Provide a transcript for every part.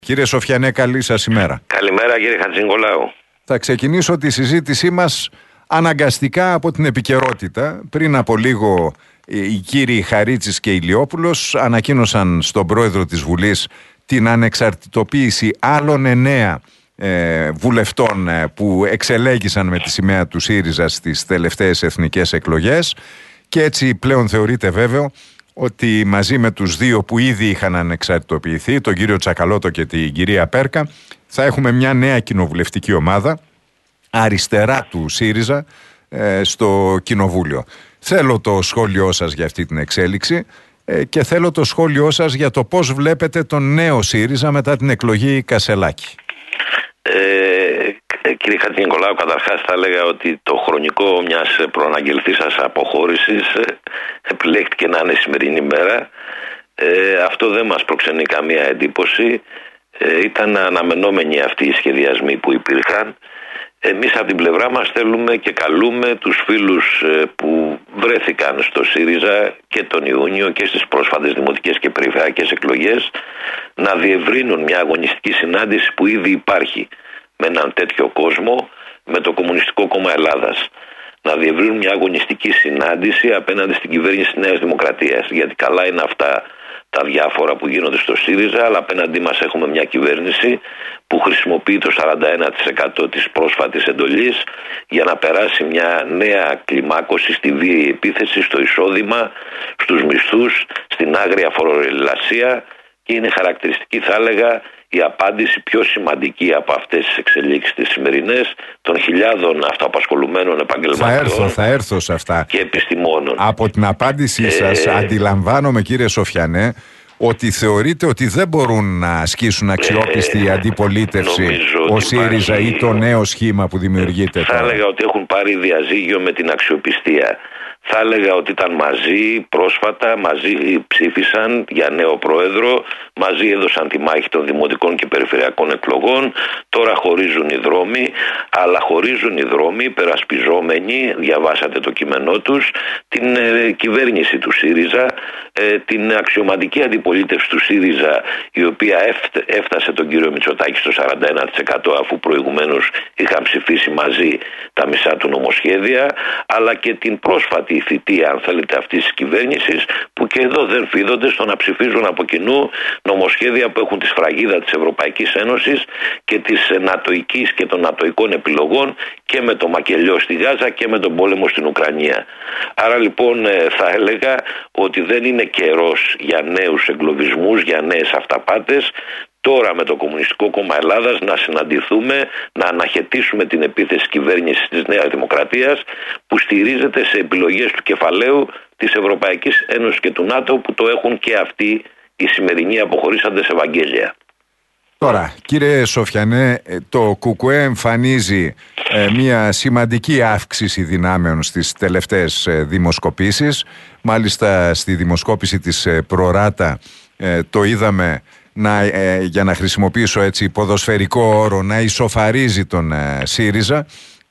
Κύριε Σοφιανέ, καλή σας ημέρα. Καλημέρα κύριε Χατζηνικολάου. Θα ξεκινήσω τη συζήτησή μας αναγκαστικά από την επικαιρότητα. Πριν από λίγο οι κύριοι Χαρίτσης και Ηλιόπουλος ανακοίνωσαν στον πρόεδρο της Βουλής την ανεξαρτητοποίηση άλλων 9 βουλευτών που εξελέγησαν με τη σημαία του ΣΥΡΙΖΑ στις τελευταίες εθνικές εκλογές, και έτσι πλέον θεωρείται βέβαιο ότι μαζί με τους 2 που ήδη είχαν ανεξαρτητοποιηθεί, τον κύριο Τσακαλώτο και την κυρία Πέρκα, θα έχουμε μια νέα κοινοβουλευτική ομάδα αριστερά του ΣΥΡΙΖΑ στο Κοινοβούλιο. Θέλω το σχόλιο σας για αυτή την εξέλιξη και θέλω το σχόλιο σας για το πώς βλέπετε τον νέο ΣΥΡΙΖΑ μετά την εκλογή Κασελάκη. Κύριε Χατζηνικολάου, καταρχάς θα έλεγα ότι το χρονικό μιας προαναγγελθήσας αποχώρησης επιλέχθηκε να είναι η σημερινή μέρα. Αυτό δεν μας προξενεί καμία εντύπωση. Ήταν αναμενόμενοι αυτοί οι σχεδιασμοί που υπήρχαν. Εμείς από την πλευρά μας θέλουμε και καλούμε τους φίλους που βρέθηκαν στο ΣΥΡΙΖΑ και τον Ιούνιο και στις πρόσφατες δημοτικές και περιφερειακές εκλογές να διευρύνουν μια αγωνιστική συνάντηση που ήδη υπάρχει με έναν τέτοιο κόσμο, με το Κομμουνιστικό Κόμμα Ελλάδας. Να διευρύνουν μια αγωνιστική συνάντηση απέναντι στην κυβέρνηση της Νέας Δημοκρατίας. Γιατί καλά είναι αυτά τα διάφορα που γίνονται στο ΣΥΡΙΖΑ, αλλά απέναντί μας έχουμε μια κυβέρνηση που χρησιμοποιεί το 41% της πρόσφατης εντολής για να περάσει μια νέα κλιμάκωση στη βίαιη επίθεση, στο εισόδημα, στους μισθούς, στην άγρια φοροελασία, και είναι χαρακτηριστική, θα έλεγα, η απάντηση πιο σημαντική από αυτές τις εξελίξεις τις σημερινές των χιλιάδων αυτοαπασχολουμένων επαγγελματιών. Θα έρθω σε αυτά. Και επιστημόνων. Από την απάντησή σας αντιλαμβάνομαι, κύριε Σοφιανέ, ότι θεωρείτε ότι δεν μπορούν να ασκήσουν αξιόπιστη αντιπολίτευση ο ΣΥΡΙΖΑ ή το νέο σχήμα που δημιουργείται. Θα έλεγα ότι έχουν πάρει διαζύγιο με την αξιοπιστία. Θα έλεγα ότι ήταν μαζί πρόσφατα, μαζί ψήφισαν για νέο πρόεδρο, μαζί έδωσαν τη μάχη των δημοτικών και περιφερειακών εκλογών. Τώρα χωρίζουν οι δρόμοι, αλλά χωρίζουν οι δρόμοι περασπιζόμενοι, διαβάσατε το κείμενό τους, την κυβέρνηση του ΣΥΡΙΖΑ, την αξιωματική αντιπολίτευση του ΣΥΡΙΖΑ, η οποία έφτασε τον κύριο Μητσοτάκη στο 41%, αφού προηγουμένως είχαν ψηφίσει μαζί τα μισά του νομοσχέδια, αλλά και την πρόσφατη θητεία, αν θέλετε, αυτής της κυβέρνησης, που και εδώ δεν φίδονται στο να ψηφίζουν από κοινού νομοσχέδια που έχουν τη σφραγίδα της Ευρωπαϊκής Ένωσης και της νατοικής και των νατοικών επιλογών, και με το μακελιό στη Γάζα και με τον πόλεμο στην Ουκρανία. Άρα λοιπόν θα έλεγα ότι δεν είναι καιρός για νέους εγκλωβισμούς, για νέες αυταπάτες. Τώρα με το Κομμουνιστικό Κόμμα Ελλάδας να συναντηθούμε, να αναχαιτήσουμε την επίθεση κυβέρνησης της Νέας Δημοκρατίας, που στηρίζεται σε επιλογές του κεφαλαίου της Ευρωπαϊκής Ένωσης και του ΝΑΤΟ, που το έχουν και αυτοί οι σημερινοί αποχωρήσαντες Ευαγγέλια. Τώρα, κύριε Σοφιανέ, το ΚΚΕ εμφανίζει μια σημαντική αύξηση δυνάμεων στις τελευταίες δημοσκοπήσεις. Μάλιστα στη δημοσκόπηση της Προράτα το είδαμε για να χρησιμοποιήσω έτσι ποδοσφαιρικό όρο, να ισοφαρίζει τον ΣΥΡΙΖΑ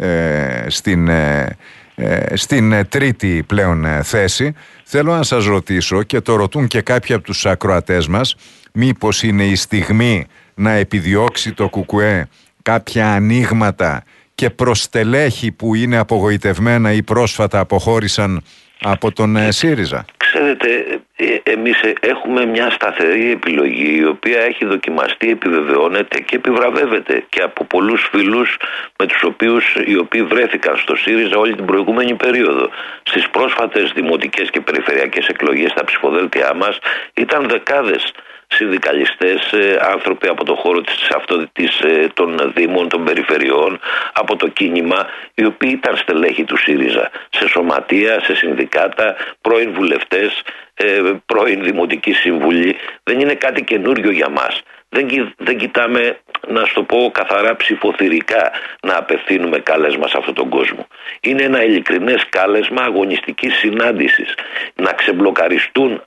στην τρίτη πλέον θέση. Θέλω να σας ρωτήσω, και το ρωτούν και κάποιοι από τους ακροατές μας, μήπως είναι η στιγμή να επιδιώξει το ΚΚΕ κάποια ανοίγματα και προς στελέχη που είναι απογοητευμένα ή πρόσφατα αποχώρησαν από τον ΣΥΡΙΖΑ? Ξέρετε, εμείς έχουμε μια σταθερή επιλογή, η οποία έχει δοκιμαστεί, επιβεβαιώνεται και επιβραβεύεται και από πολλούς φίλους με τους οποίους οι οποίοι βρέθηκαν στο ΣΥΡΙΖΑ όλη την προηγούμενη περίοδο. Στις πρόσφατες δημοτικές και περιφερειακές εκλογές στα ψηφοδέλτια μας ήταν δεκάδες συνδικαλιστές, άνθρωποι από το χώρο των δήμων, των περιφερειών, από το κίνημα, οι οποίοι ήταν στελέχοι του ΣΥΡΙΖΑ, σε σωματεία, σε συνδικάτα, πρώην βουλευτές, πρώην δημοτικοί σύμβουλοι. Δεν είναι κάτι καινούριο για μας. Δεν κοιτάμε, να σου το πω καθαρά, ψηφοθυρικά να απευθύνουμε κάλεσμα σε αυτόν τον κόσμο. Είναι ένα ειλικρινές κάλεσμα αγωνιστικής συνάντησης, να ξεμπλοκαριστούν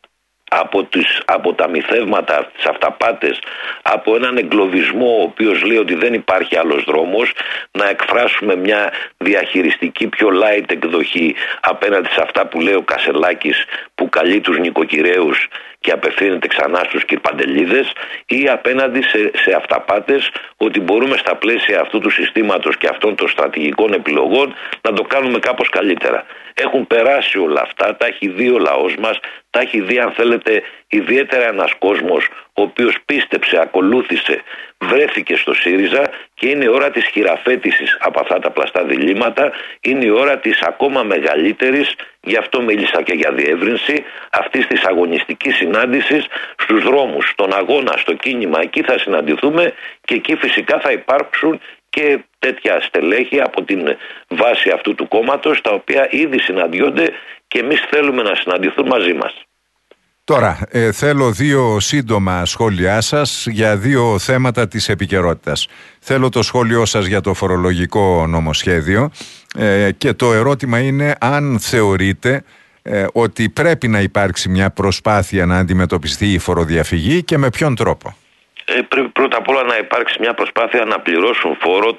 από τα μυθεύματα, τις αυταπάτες, από έναν εγκλωβισμό ο οποίος λέει ότι δεν υπάρχει άλλος δρόμος, να εκφράσουμε μια διαχειριστική πιο light εκδοχή απέναντι σε αυτά που λέει ο Κασελάκης, που καλεί τους νοικοκυρέους και απευθύνεται ξανά στους κυρπαντελίδες, ή απέναντι σε αυταπάτες ότι μπορούμε στα πλαίσια αυτού του συστήματος και αυτών των στρατηγικών επιλογών να το κάνουμε κάπως καλύτερα. Έχουν περάσει όλα αυτά, τα έχει δει ο λαός μας, τα έχει δει, αν θέλετε, ιδιαίτερα ένας κόσμος ο οποίος πίστεψε, ακολούθησε, βρέθηκε στο ΣΥΡΙΖΑ, και είναι η ώρα της χειραφέτησης από αυτά τα πλαστά διλήμματα, είναι η ώρα της ακόμα μεγαλύτερης, γι' αυτό μίλησα και για διεύρυνση, αυτής της αγωνιστικής συνάντησης στους δρόμους, στον αγώνα, στο κίνημα. Εκεί θα συναντηθούμε και εκεί φυσικά θα υπάρξουν και τέτοια στελέχη από την βάση αυτού του κόμματος, τα οποία ήδη συναντιόνται και εμείς θέλουμε να συναντηθούν μαζί μας. Τώρα, θέλω δύο σύντομα σχόλιά σας για δύο θέματα της επικαιρότητας. Θέλω το σχόλιο σας για το φορολογικό νομοσχέδιο και το ερώτημα είναι αν θεωρείτε ότι πρέπει να υπάρξει μια προσπάθεια να αντιμετωπιστεί η φοροδιαφυγή και με ποιον τρόπο. Πρέπει πρώτα απ' όλα να υπάρξει μια προσπάθεια να πληρώσουν φόρο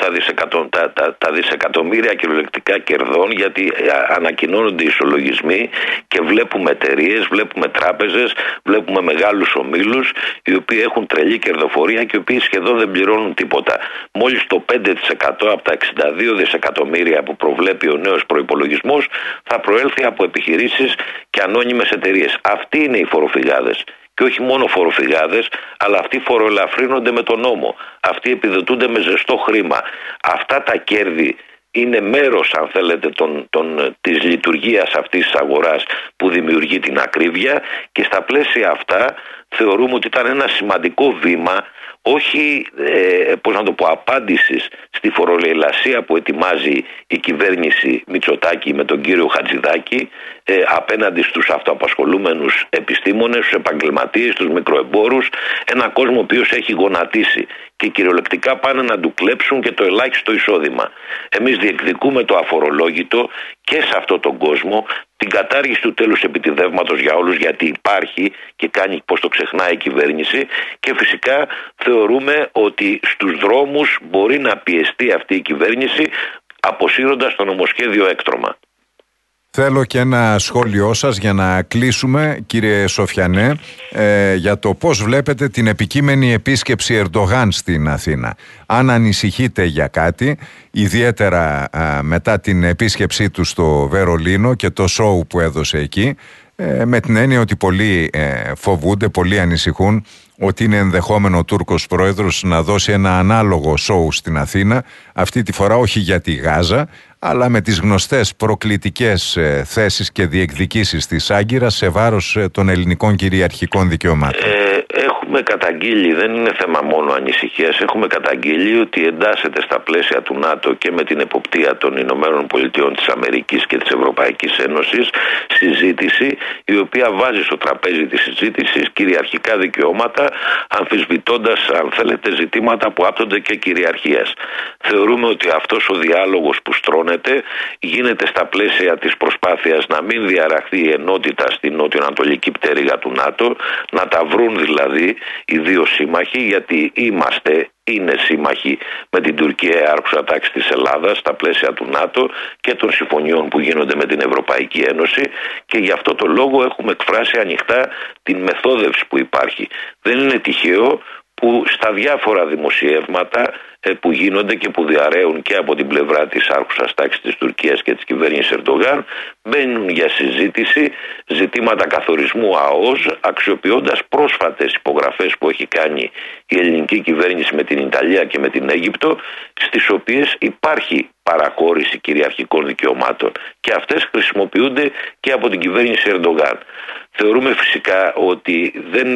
τα δισεκατομμύρια κυριολεκτικά κερδών, γιατί ανακοινώνονται ισολογισμοί και βλέπουμε εταιρείες, βλέπουμε τράπεζες, βλέπουμε μεγάλους ομίλους οι οποίοι έχουν τρελή κερδοφορία και οι οποίοι σχεδόν δεν πληρώνουν τίποτα. Μόλις το 5% από τα 62 δισεκατομμύρια που προβλέπει ο νέος προϋπολογισμός θα προέλθει από επιχειρήσεις και ανώνυμες εταιρείες. Αυτοί είναι οι φοροφυγάδες. Και όχι μόνο φοροφυγάδες, αλλά αυτοί φοροελαφρύνονται με τον νόμο. Αυτοί επιδοτούνται με ζεστό χρήμα. Αυτά τα κέρδη είναι μέρος, αν θέλετε, της λειτουργίας αυτής της αγοράς που δημιουργεί την ακρίβεια, και στα πλαίσια αυτά θεωρούμε ότι ήταν ένα σημαντικό βήμα, όχι απάντησης στη φορολεηλασία που ετοιμάζει η κυβέρνηση Μητσοτάκη με τον κύριο Χατζηδάκη απέναντι στους αυτοαπασχολούμενους επιστήμονες, στους επαγγελματίες, στους μικροεμπόρους, ένα κόσμο ο οποίος έχει γονατίσει και κυριολεκτικά πάνε να του κλέψουν και το ελάχιστο εισόδημα. Εμείς διεκδικούμε το αφορολόγητο και σε αυτόν τον κόσμο, την κατάργηση του τέλους επιτιδεύματος για όλους, γιατί υπάρχει και κάνει πως το ξεχνάει η κυβέρνηση, και φυσικά θεωρούμε ότι στους δρόμους μπορεί να πιεστεί αυτή η κυβέρνηση αποσύροντας το νομοσχέδιο έκτρωμα. Θέλω και ένα σχόλιο σας για να κλείσουμε, κύριε Σοφιανέ, για το πώς βλέπετε την επικείμενη επίσκεψη Ερντογάν στην Αθήνα. Αν ανησυχείτε για κάτι, ιδιαίτερα μετά την επίσκεψή του στο Βερολίνο και το σόου που έδωσε εκεί, με την έννοια ότι πολλοί φοβούνται, πολλοί ανησυχούν ότι είναι ενδεχόμενο ο Τούρκος πρόεδρος να δώσει ένα ανάλογο σόου στην Αθήνα, αυτή τη φορά όχι για τη Γάζα, αλλά με τις γνωστές προκλητικές θέσεις και διεκδικήσεις της Άγκυρας σε βάρος των ελληνικών κυριαρχικών δικαιωμάτων. Έχουμε καταγγείλει, δεν είναι θέμα μόνο ανησυχίας, έχουμε καταγγείλει ότι εντάσσεται στα πλαίσια του ΝΑΤΟ και με την εποπτεία των Ηνωμένων Πολιτειών της Αμερικής και της Ευρωπαϊκής Ένωσης συζήτηση η οποία βάζει στο τραπέζι της συζήτησης κυριαρχικά δικαιώματα, αμφισβητώντας, αν θέλετε, ζητήματα που άπτονται και κυριαρχίας. Θεωρούμε ότι αυτός ο διάλογος που στρώνεται γίνεται στα πλαίσια της προσπάθειας να μην διαραχθεί η ενότητα στην νοτιοανατολική πτέρυγα του ΝΑΤΟ, να τα βρουν δηλαδή οι δύο σύμμαχοι, γιατί είναι σύμμαχοι με την Τουρκία άρχουσα τάξη της Ελλάδας στα πλαίσια του ΝΑΤΟ και των συμφωνιών που γίνονται με την Ευρωπαϊκή Ένωση, και γι' αυτό το λόγο έχουμε εκφράσει ανοιχτά την μεθόδευση που υπάρχει. Δεν είναι τυχαίο που στα διάφορα δημοσιεύματα που γίνονται και που διαρρέουν και από την πλευρά της άρχουσας τάξης της Τουρκίας και της κυβέρνησης Ερντογάν μπαίνουν για συζήτηση ζητήματα καθορισμού ΑΟΣ, αξιοποιώντας πρόσφατες υπογραφές που έχει κάνει η ελληνική κυβέρνηση με την Ιταλία και με την Αίγυπτο, στις οποίες υπάρχει παραχώρηση κυριαρχικών δικαιωμάτων, και αυτές χρησιμοποιούνται και από την κυβέρνηση Ερντογάν. Θεωρούμε φυσικά ότι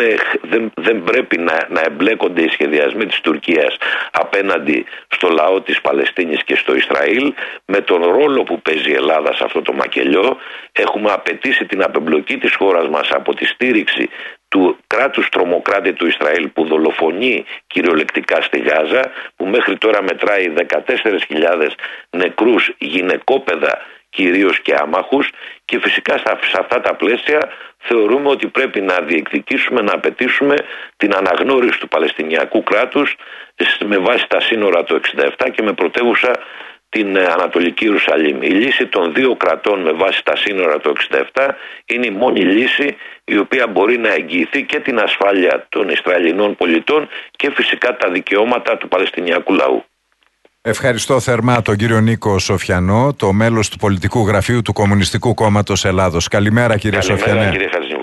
δεν πρέπει να εμπλέκονται οι σχεδιασμοί της Τουρκίας απέναντι στο λαό της Παλαιστίνης και στο Ισραήλ, με τον ρόλο που παίζει η Ελλάδα σε αυτό το μακελιό. Έχουμε απαιτήσει την απεμπλοκή της χώρας μας από τη στήριξη του κράτους τρομοκράτη του Ισραήλ που δολοφονεί κυριολεκτικά στη Γάζα, που μέχρι τώρα μετράει 14.000 νεκρούς γυναικόπαιδα κυρίως και άμαχους, και φυσικά σε αυτά τα πλαίσια θεωρούμε ότι πρέπει να διεκδικήσουμε, να απαιτήσουμε την αναγνώριση του Παλαιστινιακού κράτους με βάση τα σύνορα του 1967 και με πρωτεύουσα την Ανατολική Ιερουσαλήμ. Η λύση των δύο κρατών με βάση τα σύνορα του 1967 είναι η μόνη λύση η οποία μπορεί να εγγυηθεί και την ασφάλεια των Ισραηλινών πολιτών και φυσικά τα δικαιώματα του Παλαιστινιακού λαού. Ευχαριστώ θερμά τον κύριο Νίκο Σοφιανό, το μέλος του Πολιτικού Γραφείου του Κομμουνιστικού Κόμματος Ελλάδος. Καλημέρα κύριε Σοφιανέ. Κύριε Χατζημαρκάκη.